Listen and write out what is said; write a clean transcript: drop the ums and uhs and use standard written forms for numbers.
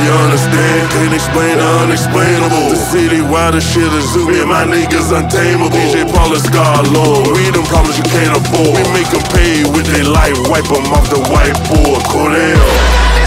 understand, can't explain the unexplainable. The city wild as shit is zoo, me and my niggas untamable. DJ Paul and Scar Lord, we them problems you can't afford. We make them pay with their life, wipe them off the whiteboard. Cordell.